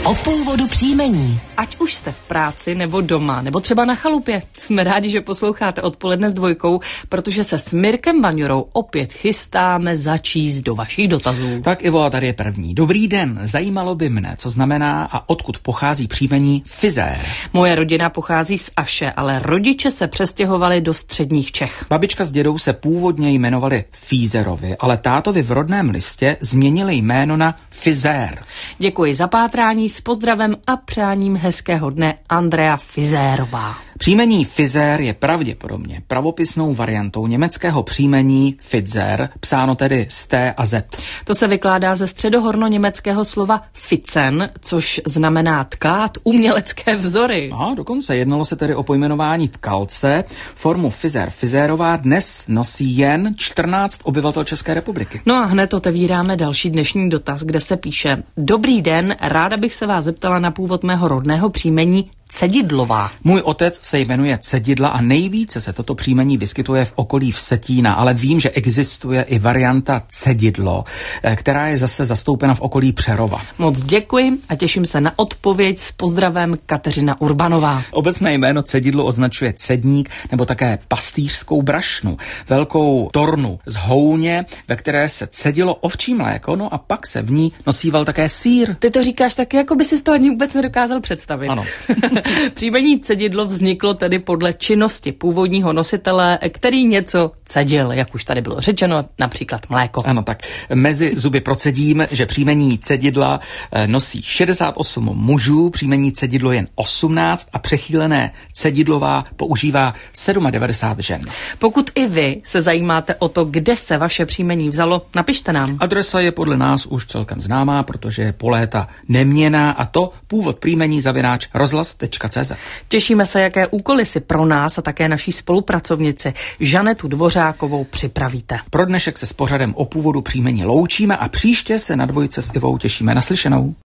O původu příjmení. Ať už jste v práci, nebo doma, nebo třeba na chalupě. Jsme rádi, že posloucháte Odpoledne s Dvojkou, protože se s Mirkem Vaňurou opět chystáme začíst do vašich dotazů. Tak Ivo, tady je první. Dobrý den, zajímalo by mne, co znamená a odkud pochází příjmení Fizér. Moje rodina pochází z Aše, ale rodiče se přestěhovali do středních Čech. Babička s dědou se původně jmenovali Fízerovi, ale tátovi v rodném listě změnili jméno na Fizér. Děkuji za pátrání, s pozdravem a přáním hezkého dne Andrea Fizérová. Příjmení Fizér je pravděpodobně pravopisnou variantou německého příjmení Fitzer, psáno tedy s T a Z. To se vykládá ze středohorno-německého slova Fitzen, což znamená tkát umělecké vzory. A dokonce jednalo se tedy o pojmenování tkalce. Formu Fizer Fizérová dnes nosí jen 14 obyvatel České republiky. No a hned otevíráme další dnešní dotaz, kde se píše: Dobrý den, ráda bych se vás zeptala na původ mého rodného příjmení Cedidlová. Můj otec se jmenuje Cedidla a nejvíce se toto příjmení vyskytuje v okolí Vsetína, ale vím, že existuje i varianta Cedidlo, která je zase zastoupena v okolí Přerova. Moc děkuji a těším se na odpověď. S pozdravem Kateřina Urbanová. Obecné jméno Cedidlo označuje cedník nebo také pastýřskou brašnu, velkou tornu z houně, ve které se cedilo ovčí mléko, no a pak se v ní nosíval také sýr. Ty to říkáš taky, jako by si to ani vůbec nedokázal představit. Ano. Příjmení Cedidlo vzniklo tedy podle činnosti původního nositele, který něco cedil, jak už tady bylo řečeno, například mléko. Ano, tak mezi zuby procedím, že příjmení Cedidla nosí 68 mužů, příjmení Cedidlo jen 18 a přechýlené Cedidlová používá 97 žen. Pokud i vy se zajímáte o to, kde se vaše příjmení vzalo, napište nám. Adresa je podle nás už celkem známá, protože je po léta neměnná, a to původ příjmení @rozhlas.cz. Těšíme se, jaké úkoly si pro nás a také naší spolupracovnici Žanetu Dvořákovou připravíte. Pro dnešek se s pořadem o původu příjmení loučíme a příště se na Dvojce s Ivou těšíme. Naslyšenou.